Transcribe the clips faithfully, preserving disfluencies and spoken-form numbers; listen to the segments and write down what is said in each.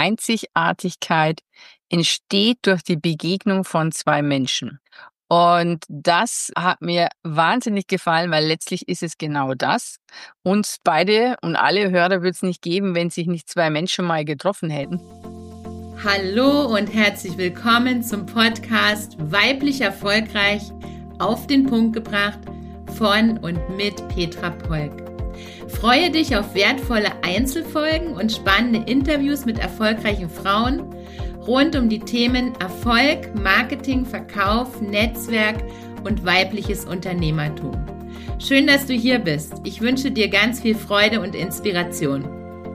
Einzigartigkeit entsteht durch die Begegnung von zwei Menschen. Und das hat mir wahnsinnig gefallen, weil letztlich ist es genau das. Uns beide und alle Hörer würde es nicht geben, wenn sich nicht zwei Menschen mal getroffen hätten. Hallo und herzlich willkommen zum Podcast Weiblich Erfolgreich auf den Punkt gebracht von und mit Petra Polk. Freue dich auf wertvolle Einzelfolgen und spannende Interviews mit erfolgreichen Frauen rund um die Themen Erfolg, Marketing, Verkauf, Netzwerk und weibliches Unternehmertum. Schön, dass du hier bist. Ich wünsche dir ganz viel Freude und Inspiration.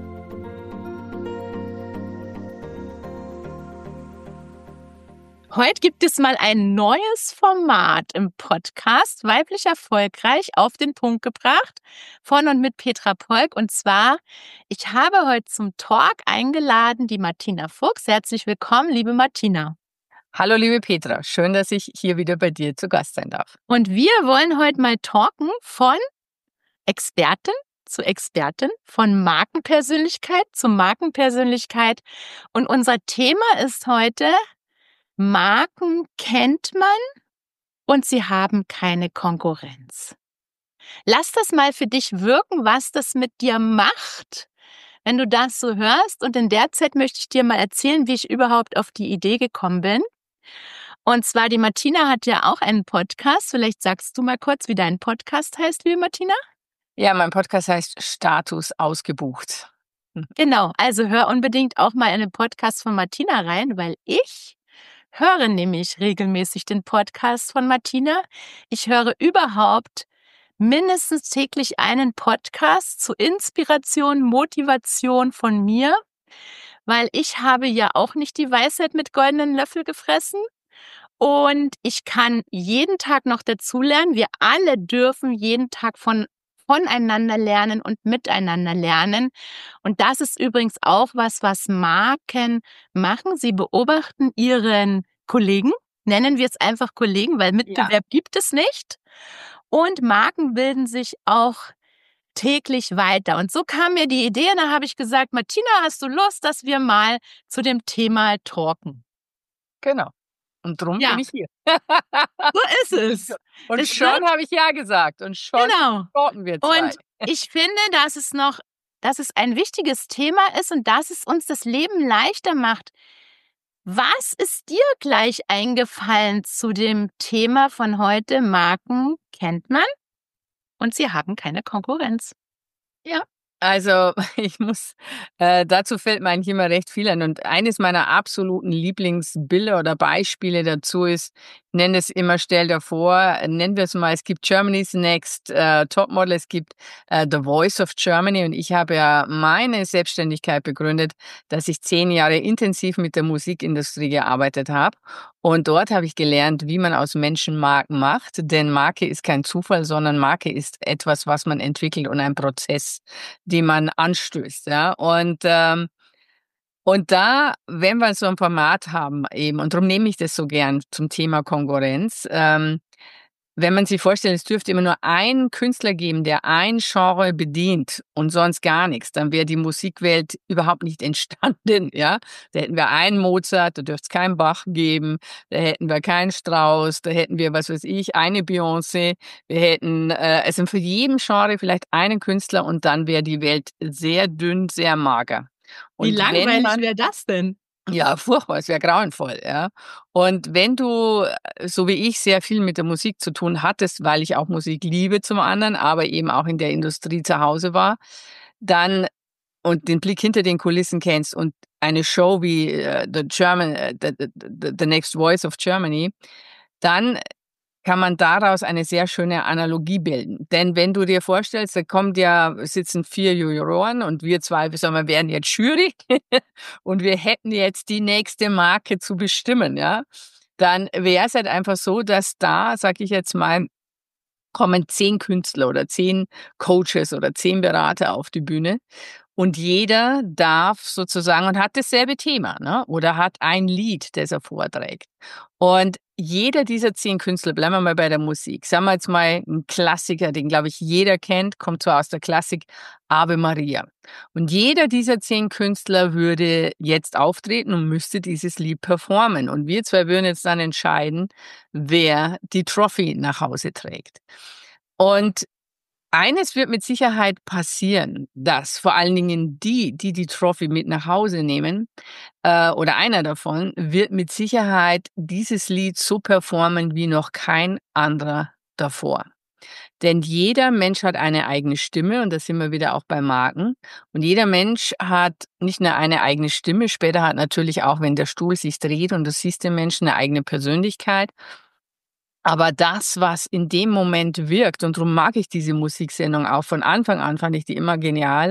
Heute gibt es mal ein neues Format im Podcast Weiblich Erfolgreich auf den Punkt gebracht von und mit Petra Polk. Und zwar, ich habe heute zum Talk eingeladen die Martina Fuchs. Herzlich willkommen, liebe Martina. Hallo, liebe Petra. Schön, dass ich hier wieder bei dir zu Gast sein darf. Und wir wollen heute mal talken von Expertin zu Expertin, von Markenpersönlichkeit zu Markenpersönlichkeit. Und unser Thema ist heute: Marken kennt man und sie haben keine Konkurrenz. Lass das mal für dich wirken, was das mit dir macht, wenn du das so hörst. Und in der Zeit möchte ich dir mal erzählen, wie ich überhaupt auf die Idee gekommen bin. Und zwar, die Martina hat ja auch einen Podcast. Vielleicht sagst du mal kurz, wie dein Podcast heißt, liebe Martina? Ja, mein Podcast heißt Status ausgebucht. Genau, also hör unbedingt auch mal in den Podcast von Martina rein, weil ich höre nämlich regelmäßig den Podcast von Martina. Ich höre überhaupt mindestens täglich einen Podcast zu Inspiration, Motivation von mir, weil ich habe ja auch nicht die Weisheit mit goldenen Löffel gefressen und ich kann jeden Tag noch dazulernen. Wir alle dürfen jeden Tag von voneinander lernen und miteinander lernen. Und das ist übrigens auch was, was Marken machen. Sie beobachten ihren Kollegen, nennen wir es einfach Kollegen, weil Mitbewerb ja. gibt es nicht. Und Marken bilden sich auch täglich weiter. Und so kam mir die Idee, und da habe ich gesagt, Martina, hast du Lust, dass wir mal zu dem Thema talken? Genau. Und drum ja. bin ich hier. So ist es. Und es schon habe ich ja gesagt. Und schon genau. talken wir zwei. Und ich finde, dass es noch, dass es ein wichtiges Thema ist und dass es uns das Leben leichter macht. Was ist dir gleich eingefallen zu dem Thema von heute? Marken kennt man und sie haben keine Konkurrenz. Ja. Also ich muss, äh, dazu fällt mir eigentlich immer recht viel ein. Und eines meiner absoluten Lieblingsbilder oder Beispiele dazu ist, ich nenne es immer, stell dir vor, nennen wir es mal, es gibt Germany's Next äh, Topmodel, es gibt äh, The Voice of Germany und ich habe ja meine Selbstständigkeit begründet, dass ich zehn Jahre intensiv mit der Musikindustrie gearbeitet habe. Und dort habe ich gelernt, wie man aus Menschen Marken macht, denn Marke ist kein Zufall, sondern Marke ist etwas, was man entwickelt und ein Prozess, die man anstößt, ja. Und ähm, und da, wenn wir so ein Format haben eben, und darum nehme ich das so gern zum Thema Konkurrenz, ähm, wenn man sich vorstellt, es dürfte immer nur einen Künstler geben, der ein Genre bedient und sonst gar nichts, dann wäre die Musikwelt überhaupt nicht entstanden, ja. Da hätten wir einen Mozart, da dürfte es keinen Bach geben, da hätten wir keinen Strauss, da hätten wir, was weiß ich, eine Beyoncé, wir hätten, äh, also für jeden Genre vielleicht einen Künstler und dann wäre die Welt sehr dünn, sehr mager. Und wie langweilig wäre das denn? Ja, furchtbar, es wäre grauenvoll, ja. Und wenn du, so wie ich, sehr viel mit der Musik zu tun hattest, weil ich auch Musik liebe zum anderen, aber eben auch in der Industrie zu Hause war, dann und den Blick hinter den Kulissen kennst und eine Show wie uh, The German, uh, the, the, the Next Voice of Germany, dann kann man daraus eine sehr schöne Analogie bilden. Denn wenn du dir vorstellst, da kommt ja, sitzen vier Juroren und wir zwei, sagen wir, wären jetzt Jury und wir hätten jetzt die nächste Marke zu bestimmen, ja, dann wäre es halt einfach so, dass da, sag ich jetzt mal, kommen zehn Künstler oder zehn Coaches oder zehn Berater auf die Bühne und jeder darf sozusagen und hat dasselbe Thema, ne? Oder hat ein Lied, das er vorträgt. Und jeder dieser zehn Künstler, bleiben wir mal bei der Musik, sagen wir jetzt mal ein Klassiker, den, glaube ich, jeder kennt, kommt zwar aus der Klassik, Ave Maria. Und jeder dieser zehn Künstler würde jetzt auftreten und müsste dieses Lied performen. Und wir zwei würden jetzt dann entscheiden, wer die Trophy nach Hause trägt. Und eines wird mit Sicherheit passieren, dass vor allen Dingen die, die die Trophy mit nach Hause nehmen, äh, oder einer davon, wird mit Sicherheit dieses Lied so performen wie noch kein anderer davor. Denn jeder Mensch hat eine eigene Stimme und da sind wir wieder auch bei Marken. Und jeder Mensch hat nicht nur eine eigene Stimme, später hat natürlich auch, wenn der Stuhl sich dreht und du siehst den Menschen, eine eigene Persönlichkeit. Aber das, was in dem Moment wirkt, und darum mag ich diese Musiksendung auch von Anfang an, fand ich die immer genial,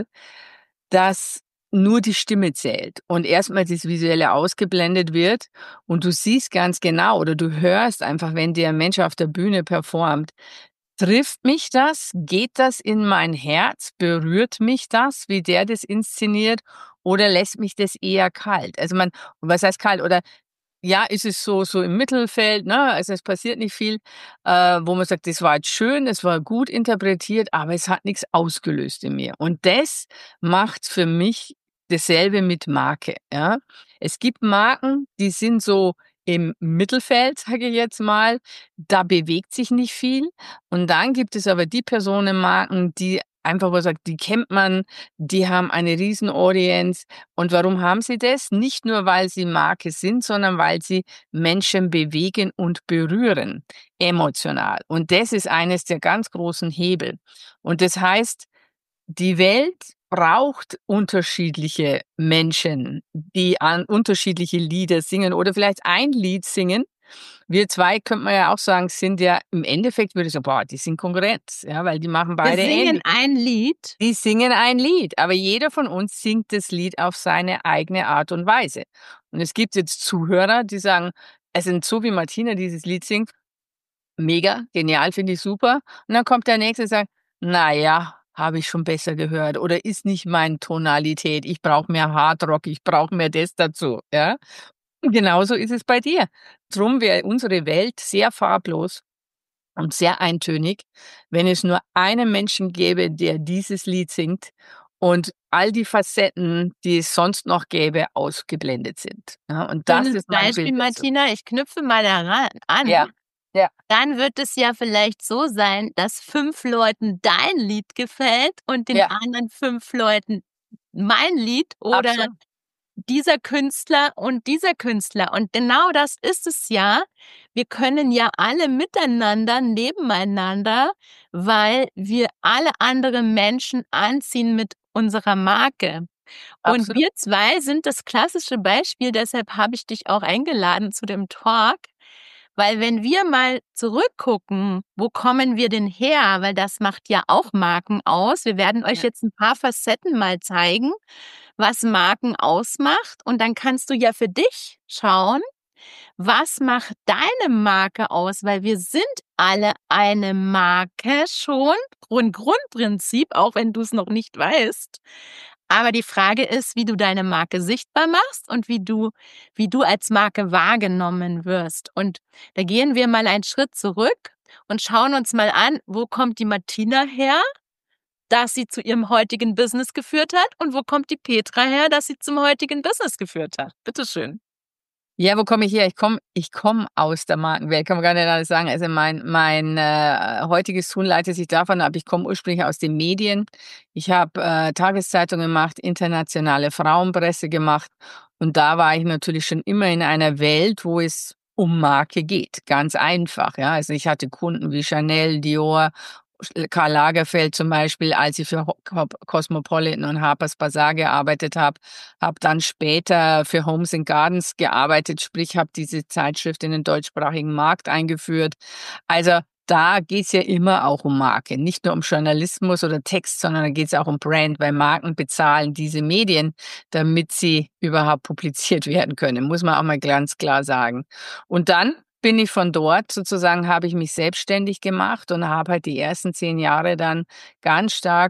dass nur die Stimme zählt und erstmal das Visuelle ausgeblendet wird und du siehst ganz genau oder du hörst einfach, wenn der Mensch auf der Bühne performt, trifft mich das? Geht das in mein Herz? Berührt mich das, wie der das inszeniert? Oder lässt mich das eher kalt? Also man, was heißt kalt? Oder ja, ist es so so im Mittelfeld, ne? Also, es passiert nicht viel, äh, wo man sagt: „Das war jetzt schön, es war gut interpretiert, aber es hat nichts ausgelöst in mir.“ Und das macht für mich dasselbe mit Marke, ja? Es gibt Marken, die sind so im Mittelfeld, sage ich jetzt mal, da bewegt sich nicht viel. Und dann gibt es aber die Personenmarken, die einfach, wo man sagt, die kennt man, die haben eine Riesen-Audience. Und warum haben sie das? Nicht nur, weil sie Marke sind, sondern weil sie Menschen bewegen und berühren, emotional. Und das ist eines der ganz großen Hebel. Und das heißt, die Welt braucht unterschiedliche Menschen, die an unterschiedliche Lieder singen oder vielleicht ein Lied singen. Wir zwei, könnte man ja auch sagen, sind ja im Endeffekt, würde ich sagen, boah, die sind Konkurrenz, ja, weil die machen Wir beide singen ähnlich. ein Lied. Die singen ein Lied, aber jeder von uns singt das Lied auf seine eigene Art und Weise. Und es gibt jetzt Zuhörer, die sagen, es sind so wie Martina dieses Lied singt, mega, genial, finde ich super. Und dann kommt der Nächste und sagt, na ja, habe ich schon besser gehört oder ist nicht meine Tonalität. Ich brauche mehr Hardrock, ich brauche mehr das dazu, ja? Und genauso ist es bei dir. Drum wäre unsere Welt sehr farblos und sehr eintönig, wenn es nur einen Menschen gäbe, der dieses Lied singt und all die Facetten, die es sonst noch gäbe, ausgeblendet sind. Ja, und das Schönes ist mein Beispiel, Bild dazu. Martina. Ich knüpfe mal daran Ja, an. ja, Dann wird es ja vielleicht so sein, dass fünf Leuten dein Lied gefällt und den ja, anderen fünf Leuten mein Lied oder absolut. dieser Künstler und dieser Künstler. Und genau das ist es ja. Wir können ja alle miteinander, nebeneinander, weil wir alle anderen Menschen anziehen mit unserer Marke. Und Absolut. wir zwei sind das klassische Beispiel, deshalb habe ich dich auch eingeladen zu dem Talk. Weil wenn wir mal zurückgucken, wo kommen wir denn her? Weil das macht ja auch Marken aus. Wir werden euch Ja. jetzt ein paar Facetten mal zeigen, was Marken ausmacht. Und dann kannst du ja für dich schauen, was macht deine Marke aus? Weil wir sind alle eine Marke schon. Grund Grundprinzip, auch wenn du es noch nicht weißt. Aber die Frage ist, wie du deine Marke sichtbar machst und wie du, wie du als Marke wahrgenommen wirst. Und da gehen wir mal einen Schritt zurück und schauen uns mal an, wo kommt die Martina her, dass sie zu ihrem heutigen Business geführt hat, und wo kommt die Petra her, dass sie zum heutigen Business geführt hat. Bitteschön. Ja, wo komme ich her? Ich komme ich komme aus der Markenwelt, kann man gar nicht anders sagen. Also, mein mein, äh, heutiges Tun leitet sich davon ab, ich komme ursprünglich aus den Medien. Ich habe, äh, Tageszeitung gemacht, internationale Frauenpresse gemacht und da war ich natürlich schon immer in einer Welt, wo es um Marke geht, ganz einfach, ja. Also, ich hatte Kunden wie Chanel, Dior, Karl Lagerfeld zum Beispiel, als ich für Ho Cop Cosmopolitan und Harper's Bazaar gearbeitet habe, habe dann später für Homes and Gardens gearbeitet, sprich habe diese Zeitschrift in den deutschsprachigen Markt eingeführt. Also, da geht's ja immer auch um Marke, nicht nur um Journalismus oder Text, sondern da geht's auch um Brand, weil Marken bezahlen diese Medien, damit sie überhaupt publiziert werden können, muss man auch mal ganz klar sagen. Und dann bin ich von dort sozusagen habe ich mich selbstständig gemacht und habe halt die ersten zehn Jahre dann ganz stark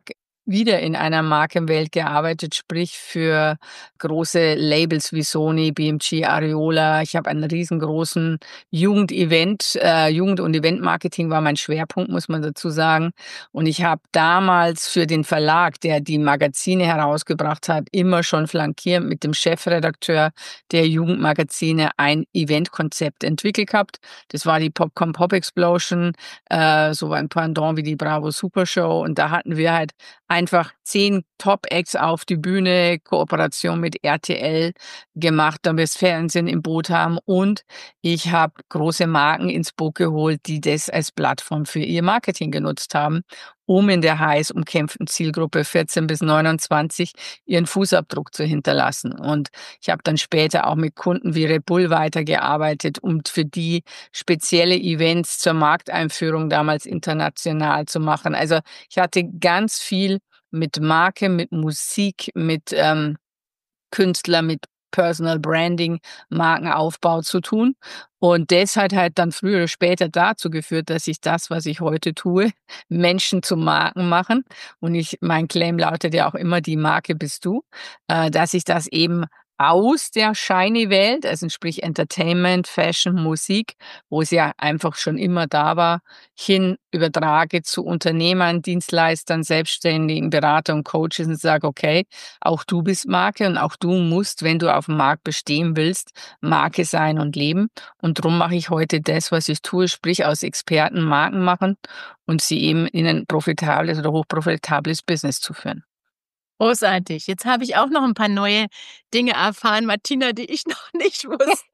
wieder in einer Markenwelt gearbeitet, sprich für große Labels wie Sony, B M G, Ariola. Ich habe einen riesengroßen Jugend-Event, äh, Jugend- und Event-Marketing war mein Schwerpunkt, muss man dazu sagen. Und ich habe damals für den Verlag, der die Magazine herausgebracht hat, immer schon flankierend mit dem Chefredakteur der Jugendmagazine ein Eventkonzept entwickelt gehabt. Das war die Popcorn Pop Explosion, äh, so ein Pendant wie die Bravo Super Show. Und da hatten wir halt einfach zehn Top-Acts auf die Bühne, Kooperation mit R T L gemacht, da wir das Fernsehen im Boot haben. Und ich habe große Marken ins Boot geholt, die das als Plattform für ihr Marketing genutzt haben, um in der heiß umkämpften Zielgruppe vierzehn bis neunundzwanzig ihren Fußabdruck zu hinterlassen. Und ich habe dann später auch mit Kunden wie Red Bull weitergearbeitet, um für die spezielle Events zur Markteinführung damals international zu machen. Also ich hatte ganz viel mit Marke, mit Musik, mit ähm, Künstler, mit Personal Branding, Markenaufbau zu tun. Und das hat halt dann früher oder später dazu geführt, dass ich das, was ich heute tue, Menschen zu Marken machen. Und ich, mein Claim lautet ja auch immer, die Marke bist du, äh, dass ich das eben aus der Shiny-Welt, also sprich Entertainment, Fashion, Musik, wo es ja einfach schon immer da war, hin übertrage zu Unternehmern, Dienstleistern, Selbstständigen, Beratern, Coaches und sage, okay, auch du bist Marke und auch du musst, wenn du auf dem Markt bestehen willst, Marke sein und leben. Und darum mache ich heute das, was ich tue, sprich aus Experten Marken machen und sie eben in ein profitables oder hochprofitables Business zu führen. Großartig. Jetzt habe ich auch noch ein paar neue Dinge erfahren, Martina, die ich noch nicht wusste.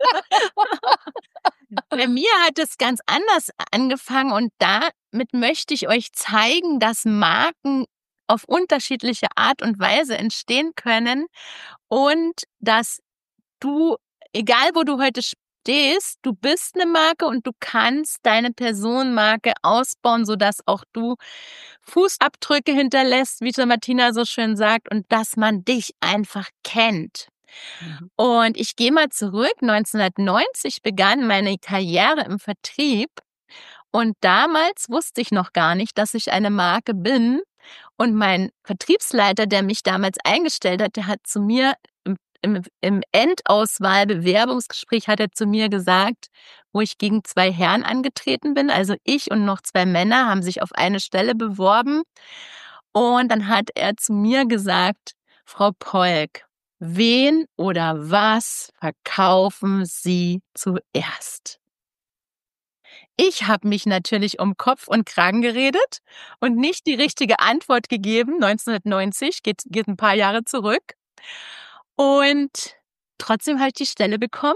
Bei mir hat es ganz anders angefangen und damit möchte ich euch zeigen, dass Marken auf unterschiedliche Art und Weise entstehen können und dass du, egal wo du heute stehst, du bist eine Marke und du kannst deine Personenmarke ausbauen, sodass auch du Fußabdrücke hinterlässt, wie so Martina so schön sagt, und dass man dich einfach kennt. Mhm. Und ich gehe mal zurück. neunzehnhundertneunzig begann meine Karriere im Vertrieb und damals wusste ich noch gar nicht, dass ich eine Marke bin. Und mein Vertriebsleiter, der mich damals eingestellt hat, der hat zu mir im, im, im Endauswahl-Bewerbungsgespräch hat er zu mir gesagt, wo ich gegen zwei Herren angetreten bin, also ich und noch zwei Männer haben sich auf eine Stelle beworben. Und dann hat er zu mir gesagt, Frau Polk, wen oder was verkaufen Sie zuerst? Ich habe mich natürlich um Kopf und Kragen geredet und nicht die richtige Antwort gegeben. neunzehnhundertneunzig, geht, geht ein paar Jahre zurück. Und trotzdem habe ich die Stelle bekommen.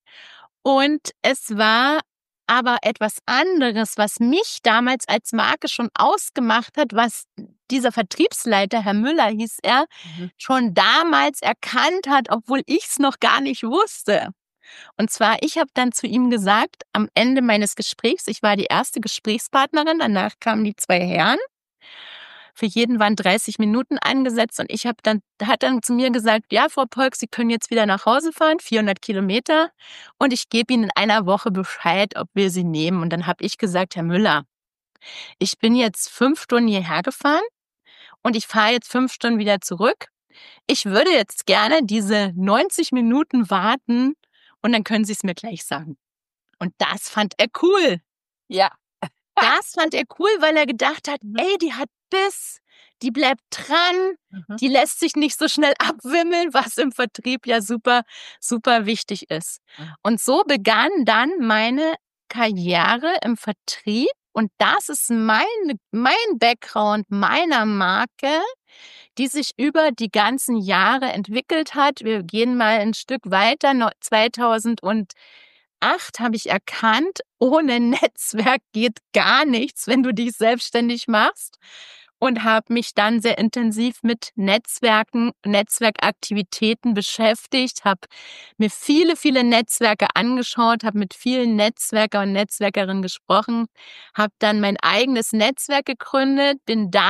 Und es war aber etwas anderes, was mich damals als Marke schon ausgemacht hat, was dieser Vertriebsleiter, Herr Müller hieß er, Mhm. schon damals erkannt hat, obwohl ich es noch gar nicht wusste. Und zwar, ich habe dann zu ihm gesagt, am Ende meines Gesprächs, ich war die erste Gesprächspartnerin, danach kamen die zwei Herren. Für jeden waren dreißig Minuten angesetzt und ich habe dann, hat dann zu mir gesagt, ja, Frau Polk, Sie können jetzt wieder nach Hause fahren, vierhundert Kilometer, und ich gebe Ihnen in einer Woche Bescheid, ob wir Sie nehmen. Und dann habe ich gesagt, Herr Müller, ich bin jetzt fünf Stunden hierher gefahren und ich fahre jetzt fünf Stunden wieder zurück. Ich würde jetzt gerne diese neunzig Minuten warten und dann können Sie es mir gleich sagen. Und das fand er cool. Ja. Das fand er cool, weil er gedacht hat, ey, die hat Biss, die bleibt dran, Mhm. die lässt sich nicht so schnell abwimmeln, was im Vertrieb ja super, super wichtig ist. Mhm. Und so begann dann meine Karriere im Vertrieb und das ist mein, mein Background meiner Marke, die sich über die ganzen Jahre entwickelt hat. Wir gehen mal ein Stück weiter, zweitausendacht habe ich erkannt, ohne Netzwerk geht gar nichts, wenn du dich selbstständig machst, und habe mich dann sehr intensiv mit Netzwerken, Netzwerkaktivitäten beschäftigt, habe mir viele, viele Netzwerke angeschaut, habe mit vielen Netzwerker und Netzwerkerinnen gesprochen, habe dann mein eigenes Netzwerk gegründet, bin dann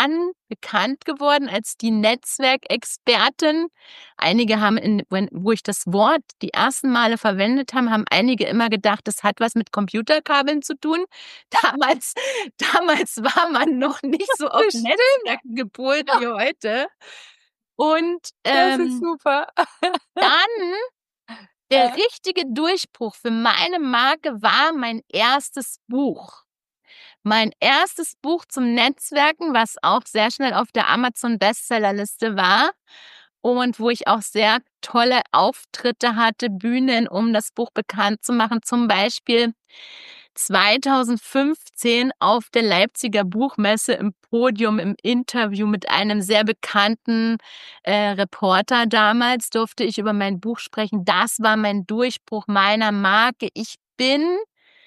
bekannt geworden als die Netzwerkexpertin. Einige haben, in, wenn, wo ich das Wort die ersten Male verwendet habe, haben einige immer gedacht, das hat was mit Computerkabeln zu tun. Damals, damals war man noch nicht so auf Netzwerken gepolt wie heute. Und Das ist ähm, super. dann der richtige Durchbruch für meine Marke war mein erstes Buch. Mein erstes Buch zum Netzwerken, was auch sehr schnell auf der Amazon-Bestsellerliste war und wo ich auch sehr tolle Auftritte hatte, Bühnen, um das Buch bekannt zu machen. Zum Beispiel zweitausendfünfzehn auf der Leipziger Buchmesse im Podium im Interview mit einem sehr bekannten äh, Reporter damals durfte ich über mein Buch sprechen. Das war mein Durchbruch meiner Marke. Ich bin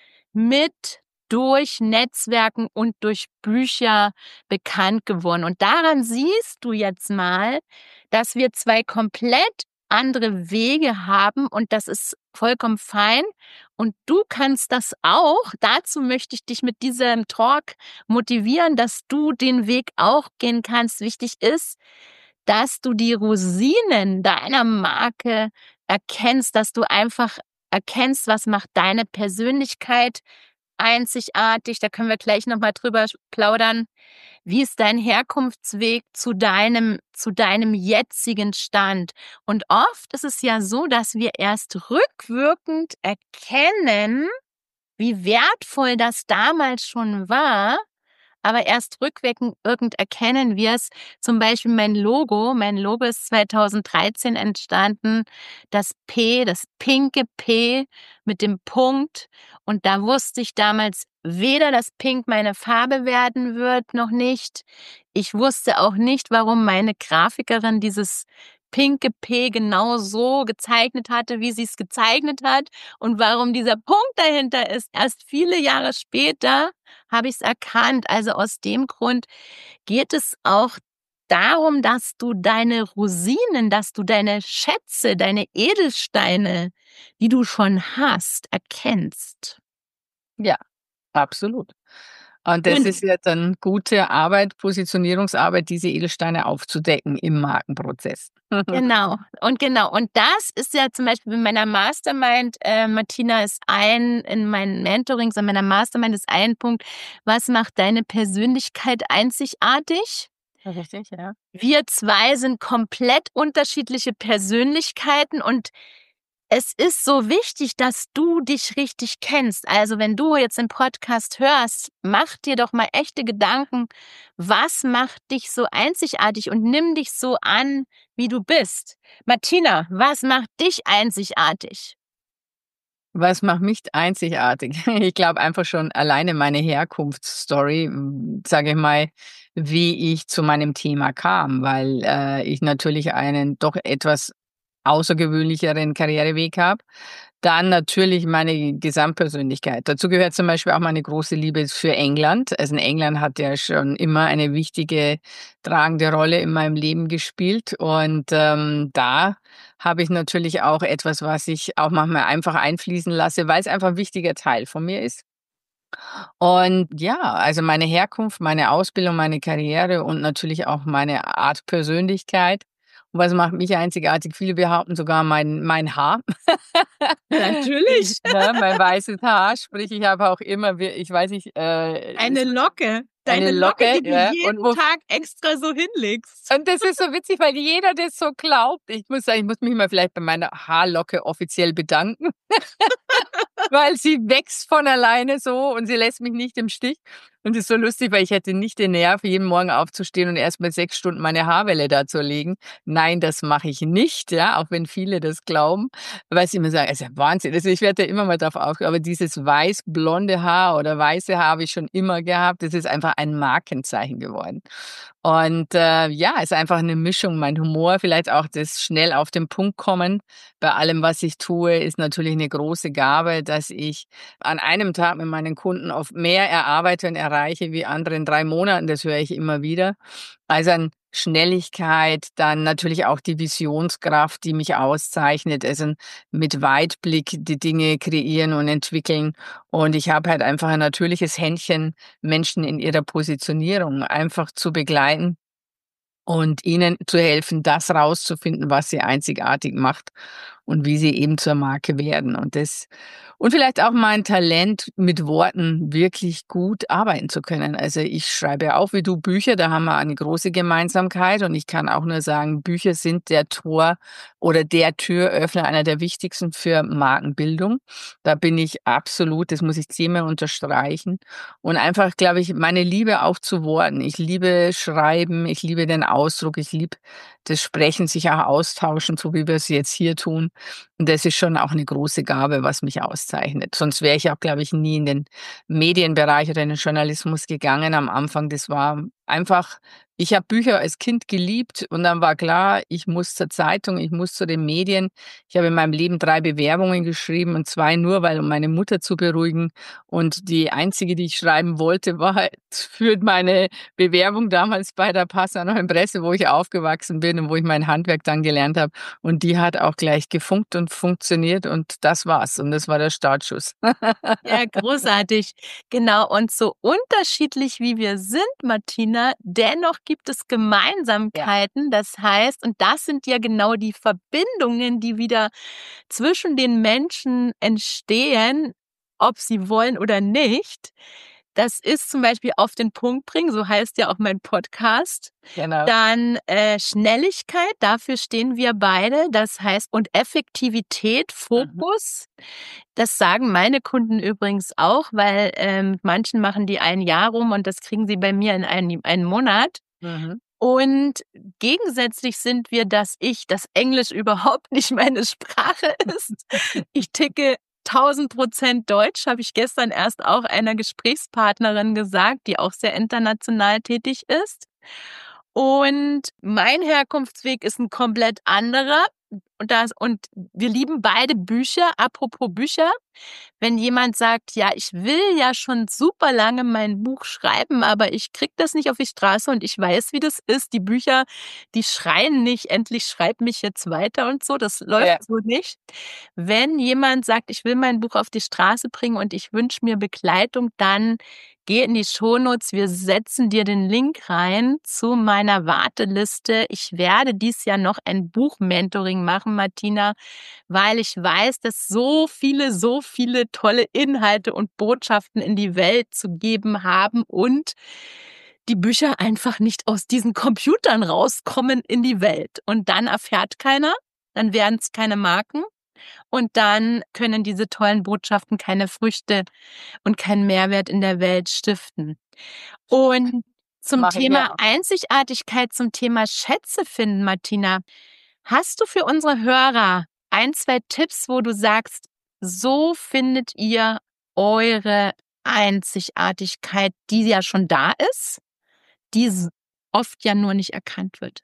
mit durch Netzwerken und durch Bücher bekannt geworden. Und daran siehst du jetzt mal, dass wir zwei komplett andere Wege haben und das ist vollkommen fein. Und du kannst das auch. Dazu möchte ich dich mit diesem Talk motivieren, dass du den Weg auch gehen kannst. Wichtig ist, dass du die Rosinen deiner Marke erkennst, dass du einfach erkennst, was macht deine Persönlichkeit einzigartig. Da können wir gleich nochmal drüber plaudern. Wie ist dein Herkunftsweg zu deinem, zu deinem jetzigen Stand? Und oft ist es ja so, dass wir erst rückwirkend erkennen, wie wertvoll das damals schon war, aber erst rückwirkend erkennen wir es. Zum Beispiel mein Logo. Mein Logo ist zweitausenddreizehn entstanden. Das P, das pinke P mit dem Punkt. Und da wusste ich damals weder, dass Pink meine Farbe werden wird, noch nicht. Ich wusste auch nicht, warum meine Grafikerin dieses pinke P genau so gezeichnet hatte, wie sie es gezeichnet hat und warum dieser Punkt dahinter ist. Erst viele Jahre später habe ich es erkannt. Also aus dem Grund geht es auch darum, dass du deine Rosinen, dass du deine Schätze, deine Edelsteine, die du schon hast, erkennst. Ja, absolut. Und das Und ist ja dann gute Arbeit, Positionierungsarbeit, diese Edelsteine aufzudecken im Markenprozess. Genau, und genau. Und das ist ja zum Beispiel in meiner Mastermind, äh, Martina ist ein, in meinen Mentorings, in meiner Mastermind ist ein Punkt, was macht deine Persönlichkeit einzigartig? Richtig, ja. Wir zwei sind komplett unterschiedliche Persönlichkeiten und es ist so wichtig, dass du dich richtig kennst. Also wenn du jetzt den Podcast hörst, mach dir doch mal echte Gedanken, was macht dich so einzigartig und nimm dich so an, wie du bist. Martina, was macht dich einzigartig? Was macht mich einzigartig? Ich glaube einfach schon alleine meine Herkunftsstory, sage ich mal, wie ich zu meinem Thema kam, weil äh, ich natürlich einen doch etwas außergewöhnlicheren Karriereweg habe. Dann natürlich meine Gesamtpersönlichkeit. Dazu gehört zum Beispiel auch meine große Liebe für England. Also in England hat ja schon immer eine wichtige, tragende Rolle in meinem Leben gespielt. Und ähm, da habe ich natürlich auch etwas, was ich auch manchmal einfach einfließen lasse, weil es einfach ein wichtiger Teil von mir ist. Und ja, also meine Herkunft, meine Ausbildung, meine Karriere und natürlich auch meine Art Persönlichkeit. Und was macht mich einzigartig? Viele behaupten sogar mein mein Haar. Natürlich. Ne, mein weißes Haar, sprich, ich habe auch immer, wie ich weiß nicht, äh, Eine Locke. Deine eine Locke, Locke, die du ja, und jeden wo Tag extra so hinlegst. und das ist so witzig, weil jeder das so glaubt. Ich muss sagen, ich muss mich mal vielleicht bei meiner Haarlocke offiziell bedanken. Weil sie wächst von alleine so und sie lässt mich nicht im Stich. Und es ist so lustig, weil ich hätte nicht den Nerv, jeden Morgen aufzustehen und erst mal sechs Stunden meine Haarwelle da zu legen. Nein, das mache ich nicht, ja, auch wenn viele das glauben, weil sie immer sagen, es ist ja Wahnsinn. Also ich werde da immer mal drauf aufgehen, aber dieses weiß-blonde Haar oder weiße Haar habe ich schon immer gehabt. Das ist einfach ein Markenzeichen geworden. Und äh, ja, es ist einfach eine Mischung. Mein Humor, vielleicht auch das schnell auf den Punkt kommen bei allem, was ich tue, ist natürlich eine große Gabe, dass ich an einem Tag mit meinen Kunden oft mehr erarbeite und erreiche wie andere in drei Monaten. Das höre ich immer wieder. Also an Schnelligkeit, dann natürlich auch die Visionskraft, die mich auszeichnet. Also mit Weitblick die Dinge kreieren und entwickeln. Und ich habe halt einfach ein natürliches Händchen, Menschen in ihrer Positionierung einfach zu begleiten und ihnen zu helfen, das rauszufinden, was sie einzigartig macht und wie sie eben zur Marke werden. Und das und vielleicht auch mein Talent, mit Worten wirklich gut arbeiten zu können. Also ich schreibe auch wie du Bücher, da haben wir eine große Gemeinsamkeit und ich kann auch nur sagen, Bücher sind der Tor oder der Türöffner, einer der wichtigsten für Markenbildung. Da bin ich absolut, das muss ich zehnmal unterstreichen. Und einfach, glaube ich, meine Liebe auch zu Worten. Ich liebe Schreiben, ich liebe den Ausdruck, ich liebe das Sprechen, sich auch austauschen, so wie wir es jetzt hier tun. Und das ist schon auch eine große Gabe, was mich auszeichnet. Sonst wäre ich auch, glaube ich, nie in den Medienbereich oder in den Journalismus gegangen am Anfang. Das war einfach, ich habe Bücher als Kind geliebt und dann war klar, ich muss zur Zeitung, ich muss zu den Medien. Ich habe in meinem Leben drei Bewerbungen geschrieben und zwei nur, weil um meine Mutter zu beruhigen. Und die einzige, die ich schreiben wollte, war halt für meine Bewerbung damals bei der Passauer Neuen Presse, wo ich aufgewachsen bin und wo ich mein Handwerk dann gelernt habe. Und die hat auch gleich gefunkt und funktioniert und das war's. Und das war der Startschuss. Ja, großartig. Genau. Und so unterschiedlich wie wir sind, Martina, dennoch gibt es Ja. Gemeinsamkeiten. Das heißt, und das sind ja genau die Verbindungen, die wieder zwischen den Menschen entstehen, ob sie wollen oder nicht. Das ist zum Beispiel auf den Punkt bringen, so heißt ja auch mein Podcast. Genau. Dann äh, Schnelligkeit, dafür stehen wir beide. Das heißt, und Effektivität, Mhm. Fokus. Das sagen meine Kunden übrigens auch, weil ähm, manchen machen die ein Jahr rum und das kriegen sie bei mir in einen, einen Monat. Mhm. Und gegensätzlich sind wir, dass ich, dass Englisch überhaupt nicht meine Sprache ist. Ich ticke tausend Prozent Deutsch, habe ich gestern erst auch einer Gesprächspartnerin gesagt, die auch sehr international tätig ist. Und mein Herkunftsweg ist ein komplett anderer. Und, das, und wir lieben beide Bücher. Apropos Bücher. Wenn jemand sagt, ja, ich will ja schon super lange mein Buch schreiben, aber ich krieg das nicht auf die Straße und ich weiß, wie das ist. Die Bücher, die schreien nicht, endlich schreib mich jetzt weiter und so. Das läuft Ja. so nicht. Wenn jemand sagt, ich will mein Buch auf die Straße bringen und ich wünsche mir Begleitung, dann geh in die Shownotes. Wir setzen dir den Link rein zu meiner Warteliste. Ich werde dies Jahr noch ein Buchmentoring machen, Martina, weil ich weiß, dass so viele, so viele tolle Inhalte und Botschaften in die Welt zu geben haben und die Bücher einfach nicht aus diesen Computern rauskommen in die Welt. Und dann erfährt keiner, dann werden es keine Marken und dann können diese tollen Botschaften keine Früchte und keinen Mehrwert in der Welt stiften. Und zum Mache ich Thema ja auch. Einzigartigkeit, zum Thema Schätze finden, Martina, hast du für unsere Hörer ein, zwei Tipps, wo du sagst, so findet ihr eure Einzigartigkeit, die ja schon da ist, die s- oft ja nur nicht erkannt wird?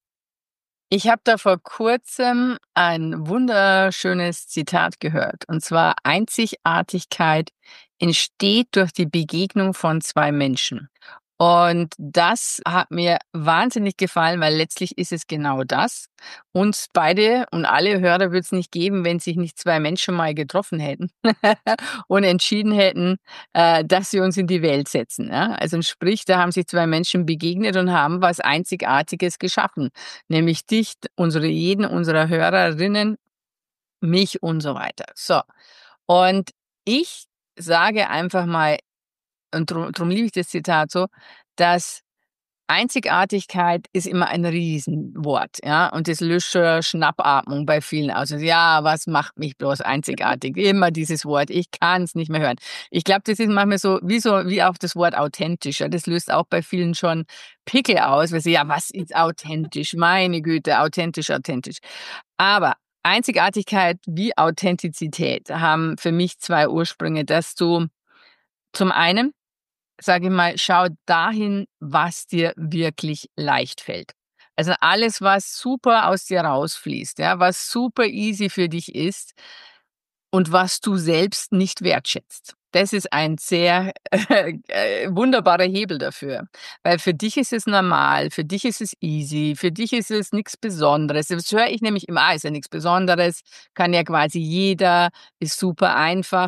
Ich habe da vor Kurzem ein wunderschönes Zitat gehört. Und zwar: Einzigartigkeit entsteht durch die Begegnung von zwei Menschen. Und das hat mir wahnsinnig gefallen, weil letztlich ist es genau das. Uns beide und alle Hörer würde es nicht geben, wenn sich nicht zwei Menschen mal getroffen hätten und entschieden hätten, äh, dass sie uns in die Welt setzen. Ja? Also sprich, da haben sich zwei Menschen begegnet und haben was Einzigartiges geschaffen, nämlich dich, unsere jeden unserer Hörerinnen, mich und so weiter. So. Und ich sage einfach mal, und drum, drum liebe ich das Zitat so, dass Einzigartigkeit ist immer ein Riesenwort, ja, und das löscht schon Schnappatmung bei vielen aus. Also, ja, was macht mich bloß einzigartig? Immer dieses Wort, ich kann es nicht mehr hören. Ich glaube, das ist manchmal so wie so wie auch das Wort authentisch, ja, das löst auch bei vielen schon Pickel aus, weil sie: „Ja, was ist authentisch? Meine Güte, authentisch, authentisch.“ Aber Einzigartigkeit wie Authentizität haben für mich zwei Ursprünge, dass du zum einen, sage ich mal, schau dahin, was dir wirklich leicht fällt. Also alles, was super aus dir rausfließt, ja, was super easy für dich ist und was du selbst nicht wertschätzt. Das ist ein sehr äh, wunderbarer Hebel dafür, weil für dich ist es normal, für dich ist es easy, für dich ist es nichts Besonderes. Das höre ich nämlich immer: „Ah, ist ja nichts Besonderes, kann ja quasi jeder, ist super einfach.“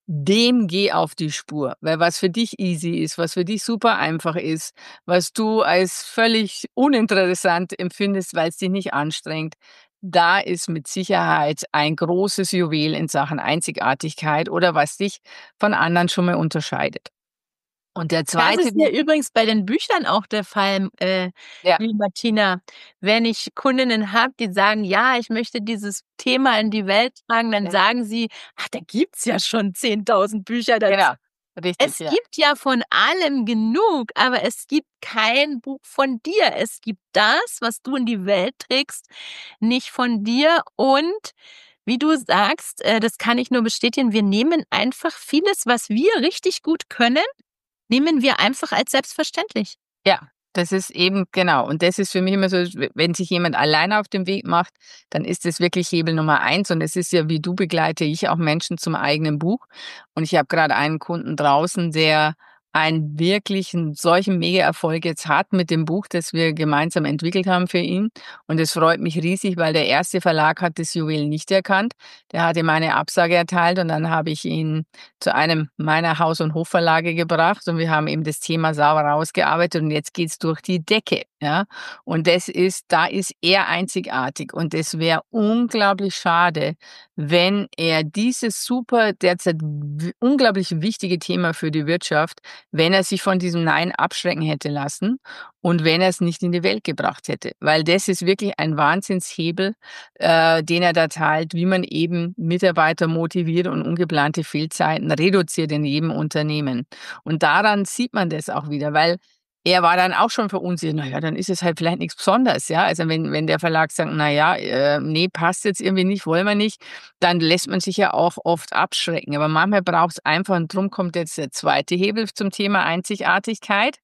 dem geh auf die Spur. Weil was für dich easy ist, was für dich super einfach ist, was du als völlig uninteressant empfindest, weil es dich nicht anstrengt, da ist mit Sicherheit ein großes Juwel in Sachen Einzigartigkeit oder was dich von anderen schon mal unterscheidet. Und der Das zweite ist mir übrigens bei den Büchern auch der Fall, äh, ja, liebe Martina. Wenn ich Kundinnen habe, die sagen: „Ja, ich möchte dieses Thema in die Welt tragen“, dann ja, sagen sie: „Ach, da gibt's ja schon zehntausend Bücher dazu.“ genau, richtig, Es ja. gibt ja von allem genug, aber es gibt kein Buch von dir. Es gibt das, was du in die Welt trägst, nicht von dir. Und wie du sagst, äh, das kann ich nur bestätigen, wir nehmen einfach vieles, was wir richtig gut können, nehmen wir einfach als selbstverständlich. Ja, das ist eben genau. Und das ist für mich immer so, w wenn sich jemand alleine auf den Weg macht, dann ist das wirklich Hebel Nummer eins. Und es ist ja, wie du begleite ich auch Menschen zum eigenen Buch. Und ich habe gerade einen Kunden draußen, der einen wirklichen solchen Mega-Erfolg jetzt hat mit dem Buch, das wir gemeinsam entwickelt haben für ihn. Und es freut mich riesig, weil der erste Verlag hat das Juwel nicht erkannt. Der hat ihm eine Absage erteilt und dann habe ich ihn zu einem meiner Haus- und Hofverlage gebracht und wir haben eben das Thema sauber rausgearbeitet und jetzt geht's durch die Decke, ja. Und das ist da ist er einzigartig und es wäre unglaublich schade, wenn er dieses super derzeit w unglaublich wichtige Thema für die Wirtschaft, wenn er sich von diesem Nein abschrecken hätte lassen und wenn er es nicht in die Welt gebracht hätte. Weil das ist wirklich ein Wahnsinnshebel, äh, den er da teilt, wie man eben Mitarbeiter motiviert und ungeplante Fehlzeiten reduziert in jedem Unternehmen. Und daran sieht man das auch wieder, weil er war dann auch schon verunsichert. Na ja, dann ist es halt vielleicht nichts Besonderes, ja? Also, wenn wenn der Verlag sagt: „Na ja, äh, ne, passt jetzt irgendwie nicht, wollen wir nicht“, dann lässt man sich ja auch oft abschrecken. Aber manchmal braucht's einfach und drum kommt jetzt der zweite Hebel zum Thema Einzigartigkeit,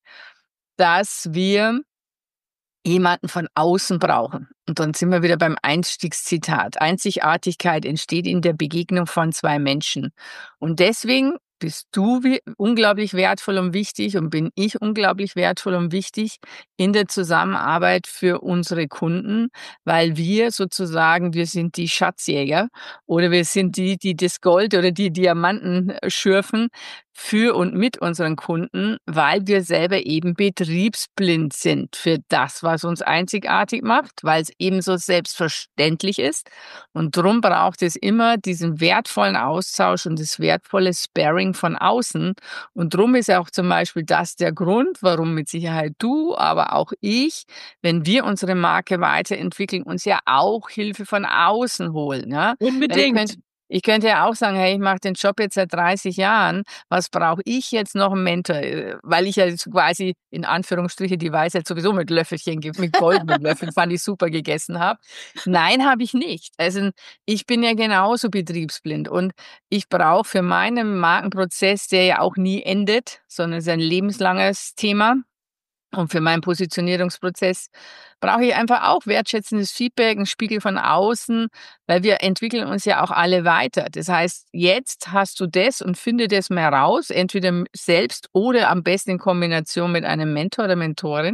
dass wir jemanden von außen brauchen. Und dann sind wir wieder beim Einstiegszitat. Einzigartigkeit entsteht in der Begegnung von zwei Menschen. Und deswegen bist du wi unglaublich wertvoll und wichtig und bin ich unglaublich wertvoll und wichtig in der Zusammenarbeit für unsere Kunden, weil wir sozusagen wir sind die Schatzjäger oder wir sind die, die das Gold oder die Diamanten äh, schürfen für und mit unseren Kunden, weil wir selber eben betriebsblind sind für das, was uns einzigartig macht, weil es eben so selbstverständlich ist. Und drum braucht es immer diesen wertvollen Austausch und das wertvolle Sparring von außen. Und drum ist auch zum Beispiel das der Grund, warum mit Sicherheit du, aber auch ich, wenn wir unsere Marke weiterentwickeln, uns ja auch Hilfe von außen holen, ja. Weil ich Unbedingt. könnte ich könnte ja auch sagen: „Hey, ich mache den Job jetzt seit dreißig Jahren. Was brauche ich jetzt noch 'n Mentor?“ Äh, weil ich ja jetzt quasi in Anführungsstriche die Weisheit sowieso mit Löffelchen ge mit goldenen Löffeln, fand ich super, gegessen habe. Nein, habe ich nicht. Also, ich bin ja genauso betriebsblind und ich brauche für meinen Markenprozess, der ja auch nie endet, sondern ist ein lebenslanges Thema und für meinen Positionierungsprozess brauche ich einfach auch wertschätzendes Feedback, 'n Spiegel von außen, weil wir entwickeln uns ja auch alle weiter. Das heißt, jetzt hast du das und finde das mal raus, entweder m selbst oder am besten in Kombination mit einem Mentor oder Mentorin.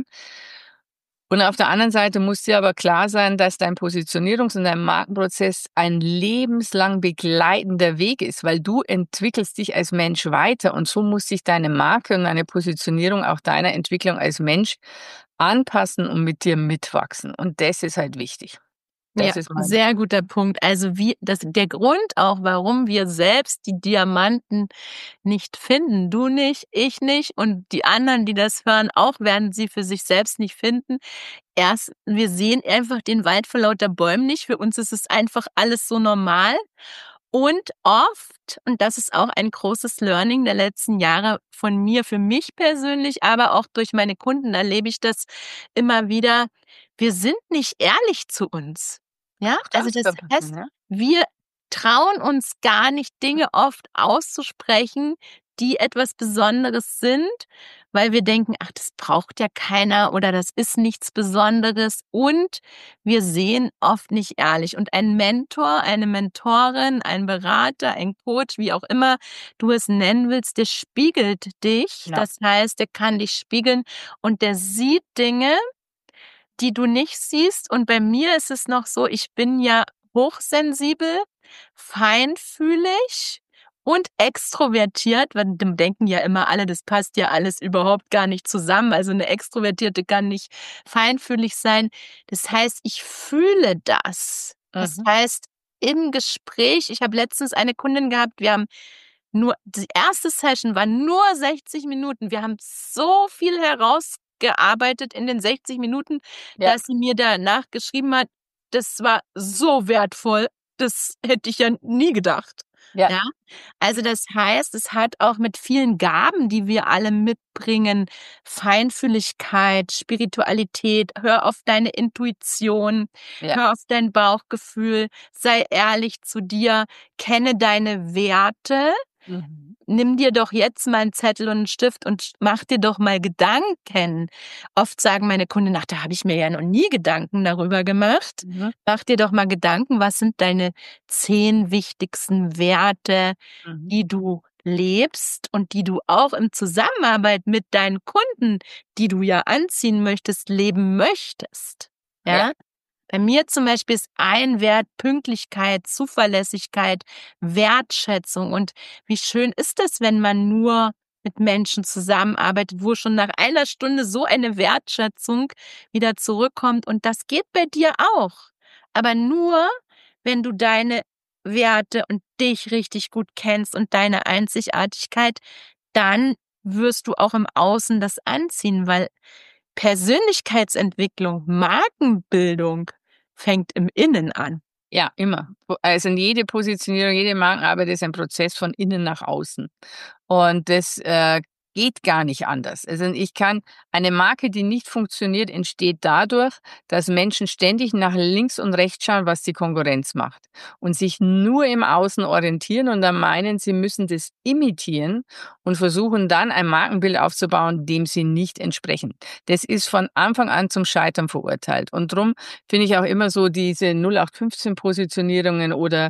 Und auf der anderen Seite muss dir aber klar sein, dass dein Positionierungs und dein Markenprozess ein lebenslang begleitender Weg ist, weil du entwickelst dich als Mensch weiter und so muss sich deine Marke und deine Positionierung auch deiner Entwicklung als Mensch anpassen und mit dir mitwachsen. Und das ist halt wichtig. Ja, Das ist mein sehr guter Punkt. Also, wie das der Grund auch, warum wir selbst die Diamanten nicht finden, du nicht, ich nicht und die anderen, die das hören, auch werden sie für sich selbst nicht finden. Erst wir sehen einfach den Wald vor lauter Bäumen nicht. Für uns ist es einfach alles so normal. Und oft, und das ist auch ein großes Learning der letzten Jahre von mir, für mich persönlich, aber auch durch meine Kunden erlebe ich das immer wieder. Wir sind nicht ehrlich zu uns. Ja, auch also das das kann passieren, heißt, ja. wir trauen uns gar nicht, Dinge oft auszusprechen, die etwas Besonderes sind, weil wir denken, ach, das braucht ja keiner oder das ist nichts Besonderes und wir sehen oft nicht ehrlich. Und ein Mentor, eine Mentorin, ein Berater, ein Coach, wie auch immer du es nennen willst, der spiegelt dich. Genau. Das heißt, der kann dich spiegeln und der sieht Dinge, die du nicht siehst. Und bei mir ist es noch so, ich bin ja hochsensibel, feinfühlig und extrovertiert, weil dem denken ja immer alle, das passt ja alles überhaupt gar nicht zusammen. Also eine Extrovertierte kann nicht feinfühlig sein. Das heißt, ich fühle das. Das Mhm. heißt, im Gespräch, ich habe letztens eine Kundin gehabt, wir haben nur, die erste Session war nur sechzig Minuten. Wir haben so viel herausgearbeitet in den sechzig Minuten, Ja, dass sie mir danach geschrieben hat, das war so wertvoll, das hätte ich ja nie gedacht. ja, Ja, also das heißt, es hat auch mit vielen Gaben, die wir alle mitbringen, Feinfühligkeit, Spiritualität, hör auf deine Intuition, ja. hör auf dein Bauchgefühl, sei ehrlich zu dir, kenne deine Werte. Mhm. Nimm dir doch jetzt mal einen Zettel und einen Stift und mach dir doch mal Gedanken. Oft sagen meine Kunden: „Ach, da habe ich mir ja noch nie Gedanken darüber gemacht.“ Mhm. Mach dir doch mal Gedanken, was sind deine zehn wichtigsten Werte, Mhm. die du lebst und die du auch in Zusammenarbeit mit deinen Kunden, die du ja anziehen möchtest, leben möchtest. Ja. Ja? Bei mir zum Beispiel ist ein Wert Pünktlichkeit, Zuverlässigkeit, Wertschätzung. Und wie schön ist es, wenn man nur mit Menschen zusammenarbeitet, wo schon nach einer Stunde so eine Wertschätzung wieder zurückkommt. Und das geht bei dir auch. Aber nur, wenn du deine Werte und dich richtig gut kennst und deine Einzigartigkeit, dann wirst du auch im Außen das anziehen, weil Persönlichkeitsentwicklung, Markenbildung fängt im Innen an. Ja, immer. Po also, jede Positionierung, jede Markenarbeit ist ein Prozess von innen nach außen. Und das, äh, geht gar nicht anders. Also, ich kann eine Marke, die nicht funktioniert, entsteht dadurch, dass Menschen ständig nach links und rechts schauen, was die Konkurrenz macht und sich nur im Außen orientieren und dann meinen, sie müssen das imitieren und versuchen dann ein Markenbild aufzubauen, dem sie nicht entsprechen. Das ist von Anfang an zum Scheitern verurteilt. Und drum finde ich auch immer so diese null acht fünfzehn Positionierungen oder,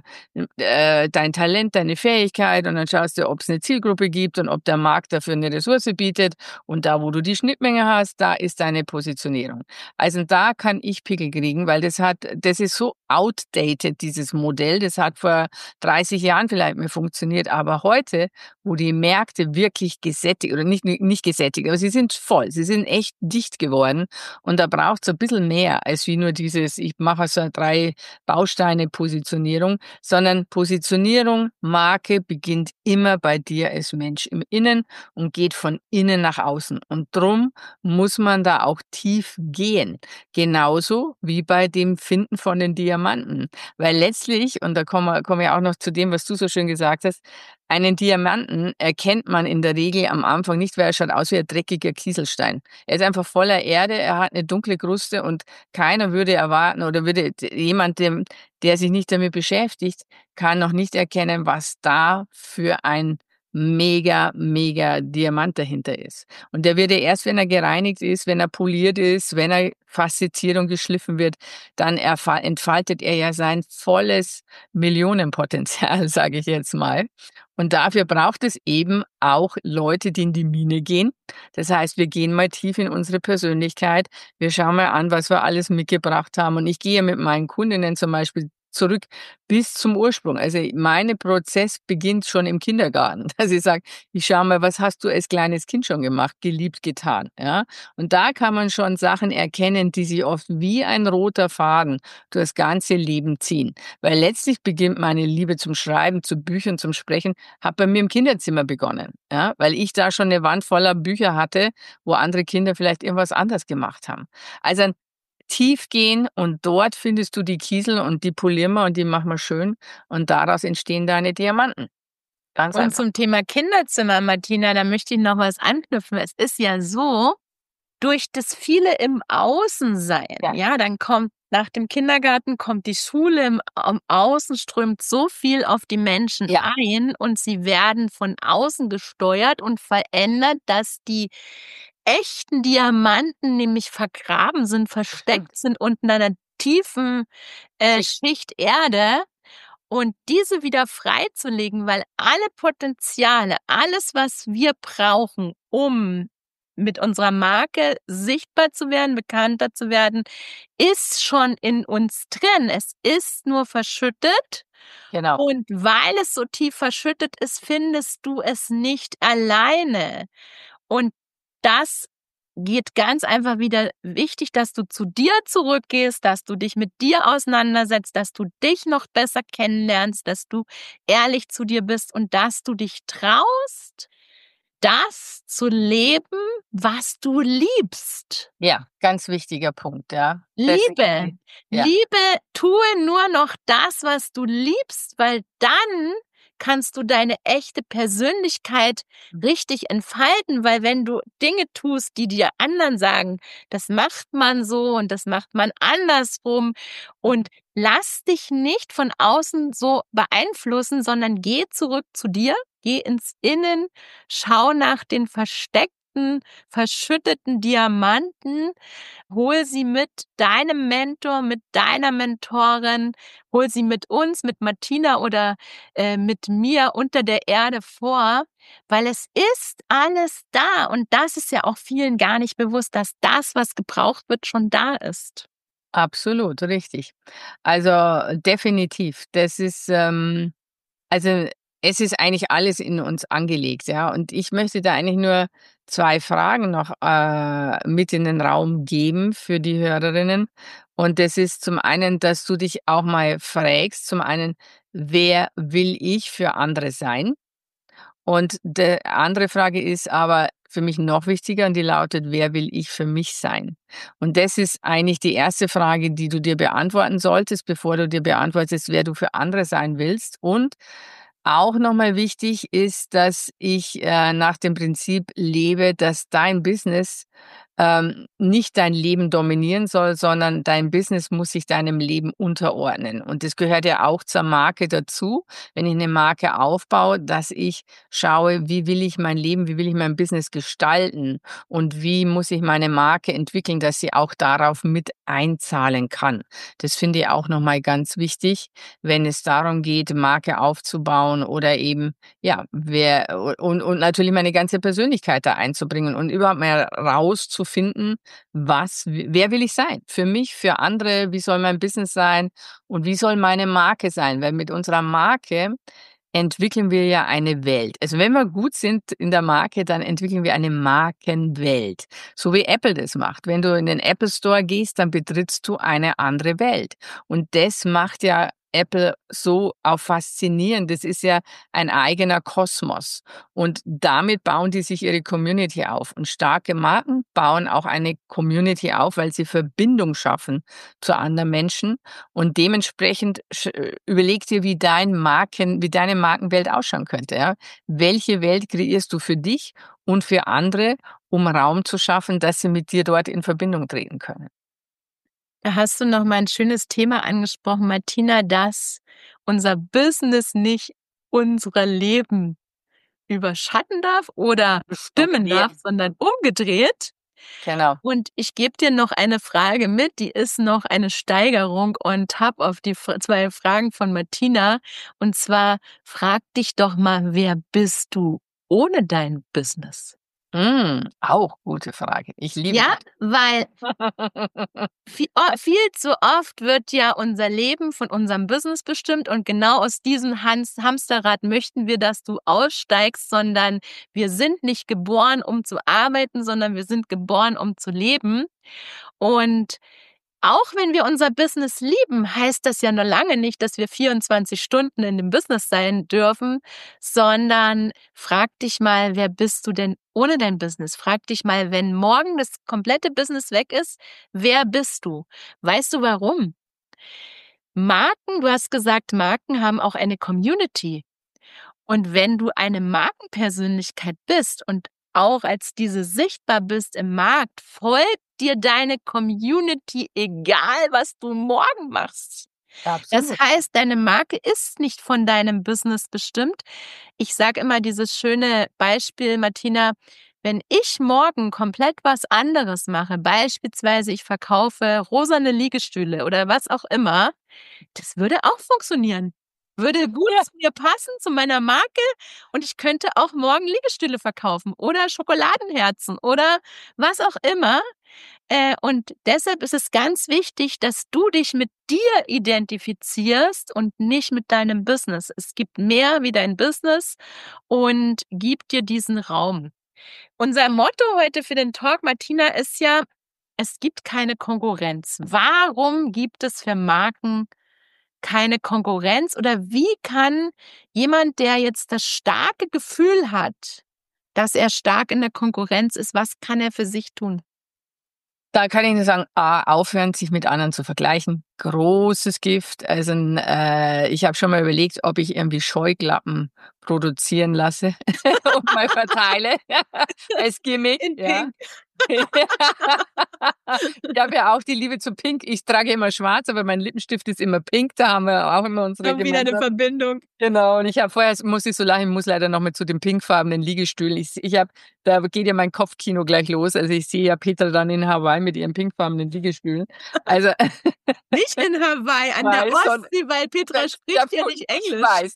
äh, dein Talent, deine Fähigkeit und dann schaust du, ob's 'ne Zielgruppe gibt und ob der Markt dafür 'ne Ressource bietet und da, wo du die Schnittmenge hast, da ist deine Positionierung. Also, da kann ich Pickel kriegen, weil das hat das ist so outdated, dieses Modell. Das hat vor dreißig Jahren vielleicht mal funktioniert, aber heute, wo die Märkte wirklich gesättigt oder nicht nicht gesättigt, aber sie sind voll, sie sind echt dicht geworden und da braucht's ein bisschen mehr als wie nur dieses: „Ich mache so drei Bausteine Positionierung“, sondern Positionierung, Marke beginnt immer bei dir als Mensch im Innen und geht von innen nach außen. Und drum muss man da auch tief gehen. Genauso wie bei dem Finden von den Diamanten. Weil letztlich, und da kommen wir kommen wir auch noch zu dem, was du so schön gesagt hast, einen Diamanten erkennt man in der Regel am Anfang nicht, weil er schaut aus wie ein dreckiger Kieselstein. Er ist einfach voller Erde, er hat eine dunkle Kruste und keiner würde erwarten oder würde d jemand, dem der sich nicht damit beschäftigt, kann noch nicht erkennen, was da für ein mega, mega Diamant dahinter ist. Und der wird ja erst, wenn er gereinigt ist, wenn er poliert ist, wenn er Faszierung geschliffen wird, dann erfa entfaltet er ja sein volles Millionenpotenzial, sage ich jetzt mal. Und dafür braucht es eben auch Leute, die in die Mine gehen. Das heißt, wir gehen mal tief in unsere Persönlichkeit. Wir schauen mal an, was wir alles mitgebracht haben. Und ich gehe mit meinen Kundinnen zum Beispiel zurück bis zum Ursprung. Also, mein Prozess beginnt schon im Kindergarten, dass ich sage: „Ich schaue mal, was hast du als kleines Kind schon gemacht, geliebt, getan“, ja? Und da kann man schon Sachen erkennen, die sich oft wie ein roter Faden durchs ganze Leben ziehen. Weil letztlich beginnt meine Liebe zum Schreiben, zu Büchern, zum Sprechen hat bei mir im Kinderzimmer begonnen, ja? Weil ich da schon eine Wand voller Bücher hatte, wo andere Kinder vielleicht irgendwas anders gemacht haben. Also, tief gehen und dort findest du die Kiesel und die polieren wir und die machen wir schön und daraus entstehen deine Diamanten. Ganz Und einfach. zum Thema Kinderzimmer, Martina, da möchte ich noch was anknüpfen. Es ist ja so, durch das viele im Außen sein, Ja, ja, dann kommt nach dem Kindergarten kommt die Schule, im am Außen strömt so viel auf die Menschen ja, ein und sie werden von außen gesteuert und verändert, dass die echten Diamanten nämlich vergraben sind, stimmt. versteckt sind unter einer tiefen, äh, Schick. Schicht Erde und diese wieder freizulegen, weil alle Potenziale, alles, was wir brauchen, um mit unserer Marke sichtbar zu werden, bekannter zu werden, ist schon in uns drin. Es ist nur verschüttet. Genau. Und weil es so tief verschüttet ist, findest du es nicht alleine. Und das geht ganz einfach wieder wichtig, dass du zu dir zurückgehst, dass du dich mit dir auseinandersetzt, dass du dich noch besser kennenlernst, dass du ehrlich zu dir bist und dass du dich traust, das zu leben, was du liebst. Ja, ganz wichtiger Punkt, ja. Liebe, Definitiv. Ja. Liebe, tue nur noch das, was du liebst, weil dann kannst du deine echte Persönlichkeit richtig entfalten, weil wenn du Dinge tust, die dir anderen sagen, das macht man so und das macht man andersrum und lass dich nicht von außen so beeinflussen, sondern geh zurück zu dir, geh ins Innen, schau nach den versteckten, verschütteten Diamanten, hol sie mit deinem Mentor, mit deiner Mentorin, hol sie mit uns, mit Martina oder äh, mit mir unter der Erde vor, weil es ist alles da und das ist ja auch vielen gar nicht bewusst, dass das, was gebraucht wird, schon da ist. Absolut, richtig. Also, definitiv. Das ist, ähm also, es ist eigentlich alles in uns angelegt, ja. Und ich möchte da eigentlich nur zwei Fragen noch, äh, mit in den Raum geben für die Hörerinnen. Und das ist zum einen, dass du dich auch mal fragst, zum einen: „Wer will ich für andere sein?“ Und die andere Frage ist aber für mich noch wichtiger und die lautet: „Wer will ich für mich sein?“ Und das ist eigentlich die erste Frage, die du dir beantworten solltest, bevor du dir beantwortest, wer du für andere sein willst. Und auch noch mal wichtig ist, dass ich, äh, nach dem Prinzip lebe, dass dein Business, ähm, nicht dein Leben dominieren soll, sondern dein Business muss sich deinem Leben unterordnen. Und das gehört ja auch zur Marke dazu, wenn ich eine Marke aufbaue, dass ich schaue, wie will ich mein Leben, wie will ich mein Business gestalten und wie muss ich meine Marke entwickeln, dass sie auch darauf mit einzahlen kann. Das finde ich auch noch mal ganz wichtig, wenn es darum geht, Marke aufzubauen oder eben, ja, wer und und natürlich meine ganze Persönlichkeit da einzubringen und überhaupt mal rauszufinden, was wer will ich sein? Für mich, für andere, wie soll mein Business sein und wie soll meine Marke sein? Weil mit unserer Marke entwickeln wir ja eine Welt. Also, wenn wir gut sind in der Marke, dann entwickeln wir eine Markenwelt, so wie Apple das macht. Wenn du in den Apple Store gehst, dann betrittst du eine andere Welt. Und das macht ja Apple so auch faszinierend. Das ist ja ein eigener Kosmos. Und damit bauen die sich ihre Community auf. Und starke Marken bauen auch eine Community auf, weil sie Verbindung schaffen zu anderen Menschen. Und dementsprechend sch äh, überleg dir, wie dein Marken wie deine Markenwelt ausschauen könnte, ja? Welche Welt kreierst du für dich und für andere, um Raum zu schaffen, dass sie mit dir dort in Verbindung treten können? Da hast du noch mal 'n schönes Thema angesprochen, Martina, dass unser Business nicht unser Leben überschatten darf oder bestimmen darf, Dominieren. sondern umgedreht. Genau. Und ich gebe dir noch eine Frage mit, die ist noch eine Steigerung on top auf die F zwei Fragen von Martina. Und zwar frag dich doch mal: Wer bist du ohne dein Business? Hm, auch gute Frage. Ich liebe Ja, gute weil vie o viel zu oft wird ja unser Leben von unserem Business bestimmt und genau aus diesem Hans Hamsterrad möchten wir, dass du aussteigst, sondern wir sind nicht geboren, um zu arbeiten, sondern wir sind geboren, um zu leben. Und auch wenn wir unser Business lieben, heißt das ja noch lange nicht, dass wir vierundzwanzig Stunden in dem Business sein dürfen, sondern frag dich mal, wer bist du denn ohne dein Business? Frag dich mal, wenn morgen das komplette Business weg ist, wer bist du? Weißt du warum? Marken, du hast gesagt, Marken haben auch eine Community. Und wenn du eine Markenpersönlichkeit bist und auch als diese sichtbar bist im Markt, folgt dir deine Community, egal was du morgen machst. Das absolut. heißt, deine Marke ist nicht von deinem Business bestimmt. Ich sage immer dieses schöne Beispiel, Martina, wenn ich morgen komplett was anderes mache, beispielsweise ich verkaufe rosane Liegestühle oder was auch immer, das würde auch funktionieren. würde gut Ja. zu mir passen, zu meiner Marke und ich könnte auch morgen Liegestühle verkaufen oder Schokoladenherzen oder was auch immer. Äh, und deshalb ist es ganz wichtig, dass du dich mit dir identifizierst und nicht mit deinem Business. Es gibt mehr wie dein Business und gib dir diesen Raum. Unser Motto heute für den Talk, Martina, ist ja: Es gibt keine Konkurrenz. Warum gibt es für Marken keine Konkurrenz? Oder wie kann jemand, der jetzt das starke Gefühl hat, dass er stark in der Konkurrenz ist, was kann er für sich tun? Da kann ich nur sagen, A, aufhören, sich mit anderen zu vergleichen. Großes Gift. Also, n äh, ich habe schon mal überlegt, ob ich irgendwie Scheuklappen produzieren lasse und mal verteile als Gimmick, In ja. Pink. Ich habe ja auch die Liebe zu Pink. Ich trage immer schwarz, aber mein Lippenstift ist immer pink. Da haben wir auch immer unsere Haben wieder 'ne gemeinsam Verbindung. Genau, und ich habe vorher muss ich so lachen, ich muss leider noch mal zu den pinkfarbenen Liegestühlen. Ich s ich habe da geht ja mein Kopfkino gleich los. Also, ich sehe ja Petra dann in Hawaii mit ihren pinkfarbenen Liegestühlen. Also Nicht in Hawaii, an der weiß, son Ostsee, weil Petra ja, spricht ja gut, nicht ich Englisch. weiß.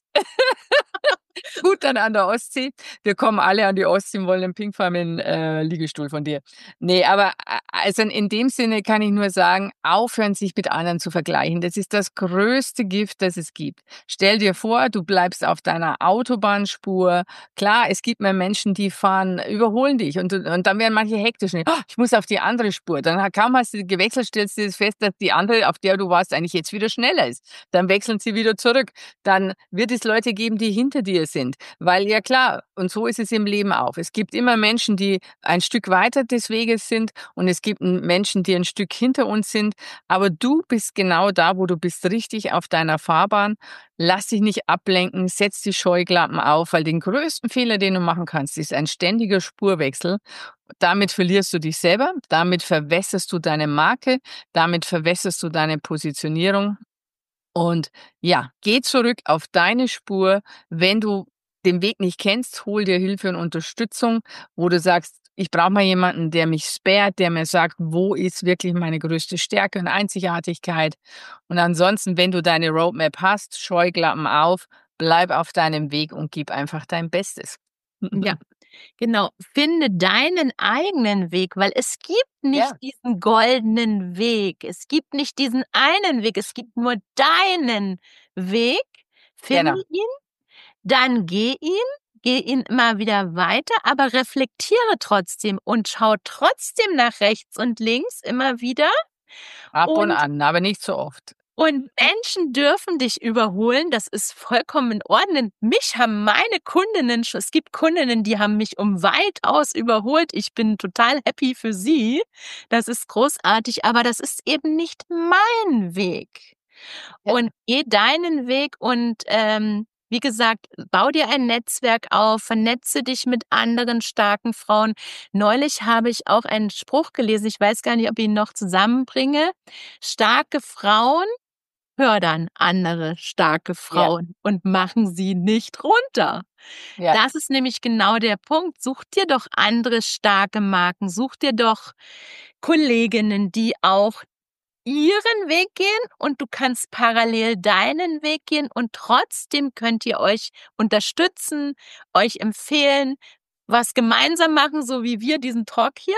Gut, dann an der Ostsee. Wir kommen alle an die Ostsee und wollen 'n pinkfarbenen, äh, Liegestuhl von dir. Ne, aber a also, in dem Sinne kann ich nur sagen, aufhören, sich mit anderen zu vergleichen. Das ist das größte Gift, das es gibt. Stell dir vor, du bleibst auf deiner Autobahnspur. Klar, es gibt mehr Menschen, die fahren überholen dich und du und dann werden manche hektisch, ne: „Ah, ich muss auf die andere Spur." Dann ha kaum hast du gewechselt, stellst du fest, dass die andere, auf der du warst, eigentlich jetzt wieder schneller ist. Dann wechseln sie wieder zurück. Dann wird es Leute geben, die hinter dir sind. Weil ja klar, und so ist es im Leben auch. Es gibt immer Menschen, die ein Stück weiter des Weges sind und es gibt n Menschen, die ein Stück hinter uns sind. Aber du bist genau da, wo du bist, richtig auf deiner Fahrbahn. Lass dich nicht ablenken, setz die Scheuklappen auf, weil den größten Fehler, den du machen kannst, ist ein ständiger Spurwechsel. Damit verlierst du dich selber, damit verwässerst du deine Marke, damit verwässerst du deine Positionierung. Und ja, geh zurück auf deine Spur. Wenn du den Weg nicht kennst, hol dir Hilfe und Unterstützung, wo du sagst: „Ich brauche mal jemanden, der mich spared, der mir sagt, wo ist wirklich meine größte Stärke und Einzigartigkeit." Und ansonsten, wenn du deine Roadmap hast, Scheuklappen auf, bleib auf deinem Weg und gib einfach dein Bestes. Ja, genau. Finde deinen eigenen Weg, weil es gibt nicht Ja, diesen goldenen Weg. Es gibt nicht diesen einen Weg. Es gibt nur deinen Weg. Finde genau. ihn, dann geh ihn, geh ihn immer wieder weiter, aber reflektiere trotzdem und schau trotzdem nach rechts und links immer wieder. Ab und Und an, aber nicht so oft. Und Menschen dürfen dich überholen, das ist vollkommen in Ordnung. Mich haben meine Kundinnen schon es gibt Kundinnen, die haben mich um weitaus überholt. Ich bin total happy für sie. Das ist großartig, aber das ist eben nicht mein Weg. Ja. Und geh deinen Weg und, ähm, wie gesagt, bau dir ein Netzwerk auf, vernetze dich mit anderen starken Frauen. Neulich habe ich auch einen Spruch gelesen, ich weiß gar nicht, ob ich ihn noch zusammenbringe. Starke Frauen fördern andere starke Ja, Frauen und machen sie nicht runter. ja, Das ist nämlich genau der Punkt. Such dir doch andere starke Marken. Such dir doch Kolleginnen, die auch ihren Weg gehen und du kannst parallel deinen Weg gehen und trotzdem könnt ihr euch unterstützen, euch empfehlen, was gemeinsam machen, so wie wir diesen Talk hier.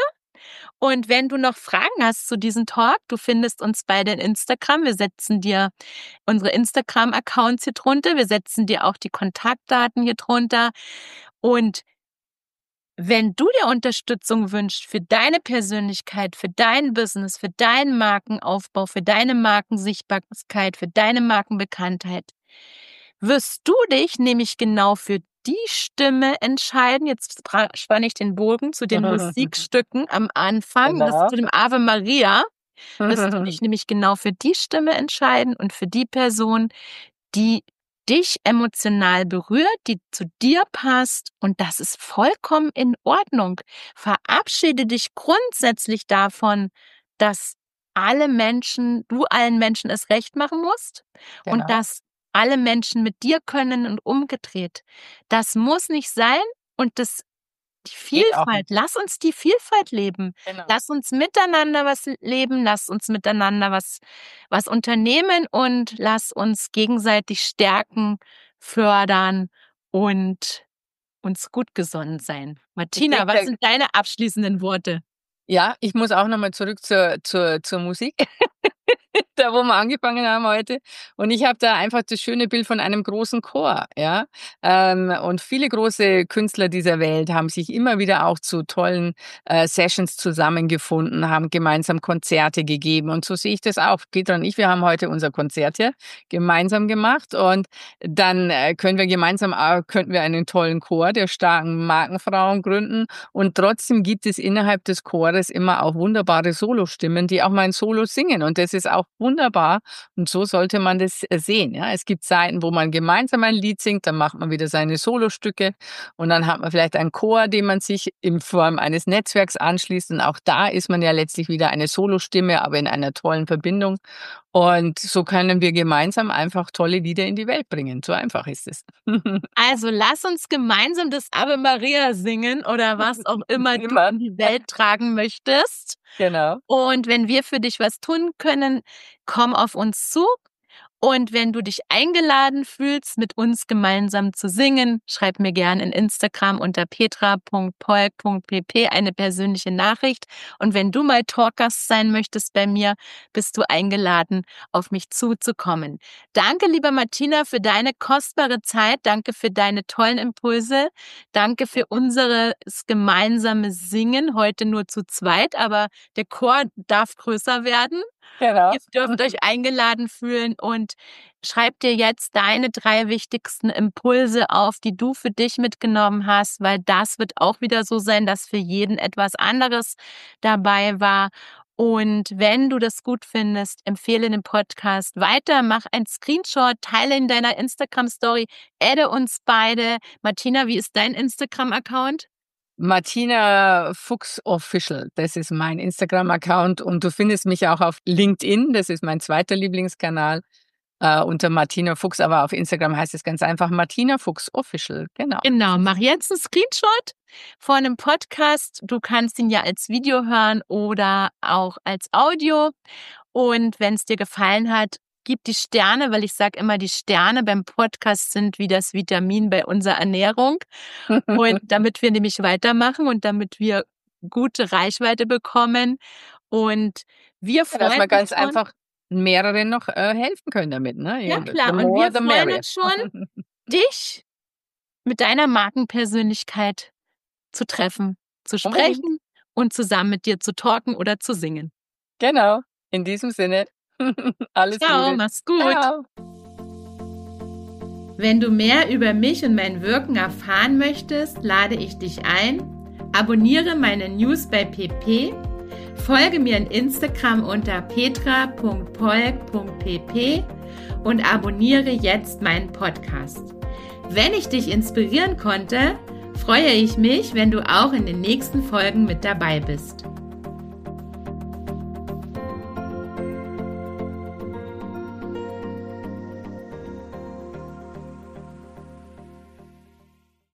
Und wenn du noch Fragen hast zu diesem Talk, du findest uns beide in Instagram. Wir setzen dir unsere Instagram-Accounts hier drunter. Wir setzen dir auch die Kontaktdaten hier drunter. Und wenn du dir Unterstützung wünschst für deine Persönlichkeit, für dein Business, für deinen Markenaufbau, für deine Markensichtbarkeit, für deine Markenbekanntheit, wirst du dich nämlich genau für die Stimme entscheiden. Jetzt spra- spanne ich den Bogen zu den Musikstücken am Anfang, das genau. zu dem Ave Maria, wirst du dich nämlich genau für die Stimme entscheiden und für die Person, die dich emotional berührt, die zu dir passt und das ist vollkommen in Ordnung. Verabschiede dich grundsätzlich davon, dass alle Menschen, du allen Menschen es recht machen musst und Genau. dass alle Menschen mit dir können und umgedreht. Das muss nicht sein und das Die Vielfalt. Lass uns die Vielfalt leben. Genau. Lass uns miteinander was leben. Lass uns miteinander was, was unternehmen und lass uns gegenseitig stärken, fördern und uns gut gesonnen sein. Martina, denke, was sind deine abschließenden Worte? Ja, ich muss auch nochmal zurück zur, zur, zur Musik, da wo wir angefangen haben heute. Und ich habe da einfach das schöne Bild von einem großen Chor, ja. Ähm, und viele große Künstler dieser Welt haben sich immer wieder auch zu tollen äh, Sessions zusammengefunden, haben gemeinsam Konzerte gegeben. Und so sehe ich das auch. Petra und ich, wir haben heute unser Konzert hier gemeinsam gemacht. Und dann äh, können wir gemeinsam, äh, könnten wir einen tollen Chor der starken Markenfrauen gründen. Und trotzdem gibt es innerhalb des Chores immer auch wunderbare Solostimmen, die auch mal ein Solo singen. Und das ist auch wunderbar. Und so sollte man das sehen. Ja, es gibt Zeiten, wo man gemeinsam ein Lied singt, dann macht man wieder seine Solostücke. Und dann hat man vielleicht einen Chor, dem man sich in Form eines Netzwerks anschließt. Und auch da ist man ja letztlich wieder eine Solostimme, aber in einer tollen Verbindung. Und so können wir gemeinsam einfach tolle Lieder in die Welt bringen. So einfach ist es. Also lass uns gemeinsam das Ave Maria singen oder was auch immer du Immer. in die Welt tragen möchtest. Genau. Und wenn wir für dich was tun können, komm auf uns zu. Und wenn du dich eingeladen fühlst, mit uns gemeinsam zu singen, schreib mir gerne in Instagram unter petra punkt polk punkt pp eine persönliche Nachricht. Und wenn du mal Talkgast sein möchtest bei mir, bist du eingeladen, auf mich zuzukommen. Danke, lieber Martina, für deine kostbare Zeit. Danke für deine tollen Impulse. Danke für unser gemeinsame Singen, heute nur zu zweit, aber der Chor darf größer werden. Genau. Ihr dürft euch eingeladen fühlen und schreib dir jetzt deine drei wichtigsten Impulse auf, die du für dich mitgenommen hast, weil das wird auch wieder so sein, dass für jeden etwas anderes dabei war. Und wenn du das gut findest, empfehle den Podcast weiter, mach ein Screenshot, teile in deiner Instagram-Story, adde uns beide. Martina, wie ist dein Instagram-Account? Martina Fuchs Official, das ist mein Instagram-Account und du findest mich auch auf LinkedIn, das ist mein zweiter Lieblingskanal, äh, unter Martina Fuchs, aber auf Instagram heißt es ganz einfach Martina Fuchs Official, genau. Genau, mach jetzt einen Screenshot von einem Podcast. Du kannst ihn ja als Video hören oder auch als Audio. Und wenn es dir gefallen hat, gib die Sterne, weil ich sage immer, die Sterne beim Podcast sind wie das Vitamin bei unserer Ernährung. Und damit wir nämlich weitermachen und damit wir gute Reichweite bekommen. Und wir freuen ja, dass wir ganz uns schon, einfach mehreren noch äh, helfen können damit. Ne? Ja klar, The und more, wir the freuen merrier. uns schon, dich mit deiner Markenpersönlichkeit zu treffen, zu Unbedingt. sprechen und zusammen mit dir zu talken oder zu singen. Genau, in diesem Sinne. Alles Ciao, Liebe. mach's gut. Ciao. Wenn du mehr über mich und mein Wirken erfahren möchtest, lade ich dich ein. Abonniere meine News bei P P, folge mir in Instagram unter petra punkt polk punkt pp und abonniere jetzt meinen Podcast. Wenn ich dich inspirieren konnte, freue ich mich, wenn du auch in den nächsten Folgen mit dabei bist.